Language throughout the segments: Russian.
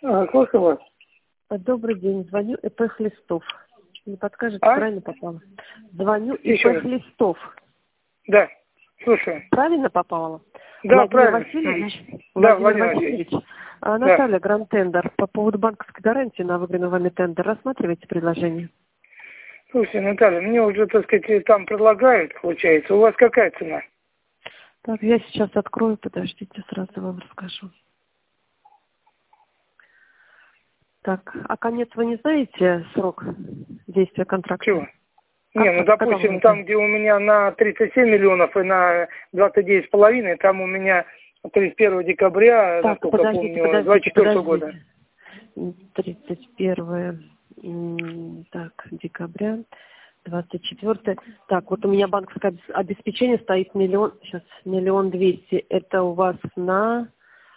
Слушаю вас. Добрый день. Звоню ИП Хлестов. Не подскажете, А? правильно попала? Звоню Еще ИП раз. Хлестов. Да, слушаю. Правильно попала? Да, Владимир правильно. Васильевич? Да, Владимир Васильевич. Да. Наталья, Гранд-тендер. По поводу банковской гарантии на выигранный вами тендер. Рассматриваете предложение? Слушайте, Наталья, мне уже, так сказать, там предлагают, получается. У вас какая цена? Так, я сейчас открою, подождите, сразу вам расскажу. Так, а конец вы не знаете срок действия контракта? Чего? Не, ну, допустим, там, где у меня на 37 миллионов и на 29,5, там у меня 31 декабря, так, насколько помню, 24 года. 31 так, декабря, 24. Так, вот у меня банковское обеспечение стоит сейчас 1 200 000. Это у вас на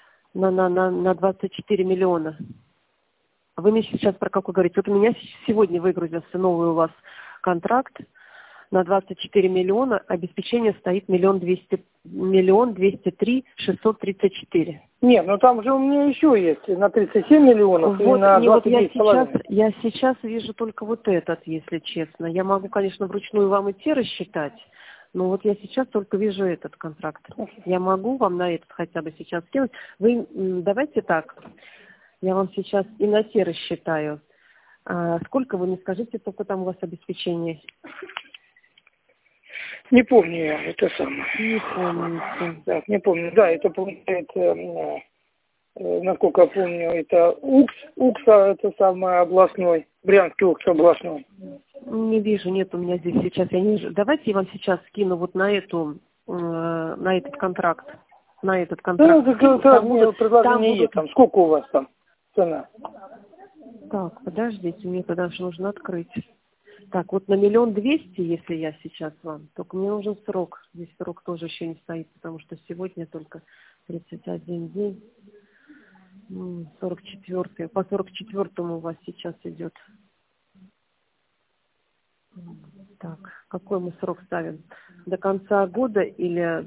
24 миллиона. Вы мне сейчас про какой говорите? Вот у меня сегодня выгрузился новый у вас контракт на 24 миллиона, обеспечение стоит 1 203 634. Нет, ну там же у меня еще есть на 37 миллионов Вот, и на вот 29,5. я сейчас вижу только вот этот, если честно. Я могу, конечно, вручную вам идти рассчитать, но вот я сейчас только вижу этот контракт. Я могу вам на этот хотя бы сейчас скинуть. Вы давайте так, я вам сейчас и на те рассчитаю. Сколько вы мне скажите, только там у вас обеспечение? Не помню я, это самое. Не помните. Да, не помню. Да, это получается, насколько я помню, это УКСа, это самое областной, Брянский УКС областной. Не вижу, нет у меня здесь сейчас, я не вижу. Давайте я вам сейчас скину вот на этот контракт. На этот контракт. Да, там предложение есть, там сколько у вас там цена? Так, подождите, мне тогда же нужно открыть. Так, вот на 1 200 000, если я сейчас вам, только мне нужен срок. Здесь срок тоже еще не стоит, потому что сегодня только 31 день. 44. По 44-му у вас сейчас идет. Так, какой мы срок ставим? До конца года или...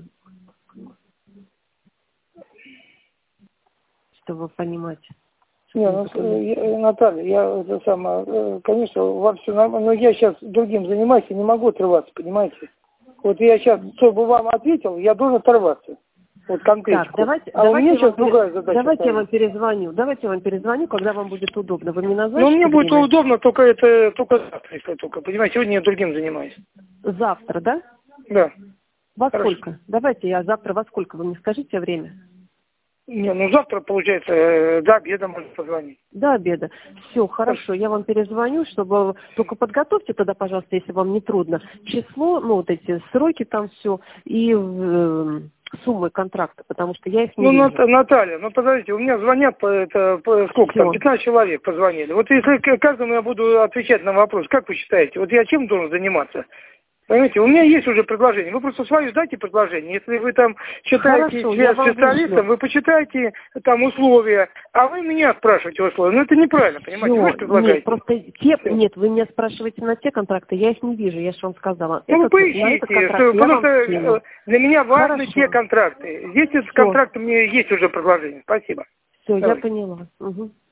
Чтобы понимать. Не, Наталья, я это самое, конечно, вам все нормально, но я сейчас другим занимаюсь и не могу отрываться, понимаете? Вот я сейчас, чтобы вам ответил, я должен оторваться. Вот конкретно. Так, у меня сейчас другая задача. Давайте я вам перезвоню, когда вам будет удобно. Вы мне назначите? Ну, мне будет удобно, только завтра, если только, понимаете, сегодня я другим занимаюсь. Завтра, да? Да. Во сколько? Давайте я завтра во сколько, вы мне скажите время? Не, ну завтра, получается, до обеда можно позвонить. До обеда. Все, хорошо, я вам перезвоню, чтобы... Только подготовьте тогда, пожалуйста, если вам не трудно, число, вот эти сроки там все, и суммы контракта, потому что я их не вижу. Наталья, подождите, у меня звонят сколько там, 15 человек позвонили. Вот если каждому я буду отвечать на вопрос, как вы считаете, вот я чем должен заниматься? Понимаете, у меня есть уже предложение. Вы просто свое дайте предложение. Если вы там считаете себя специалистом, вы почитайте там условия, а вы меня спрашиваете условия. Ну это неправильно, понимаете? Вы же предлагаете. Нет, просто нет, вы меня спрашиваете на те контракты, я их не вижу, я же вам сказала. Ну вы поищите, потому что для меня важны те контракты. Здесь этот контракт, у меня есть уже предложение. Спасибо. Все, я поняла. Угу.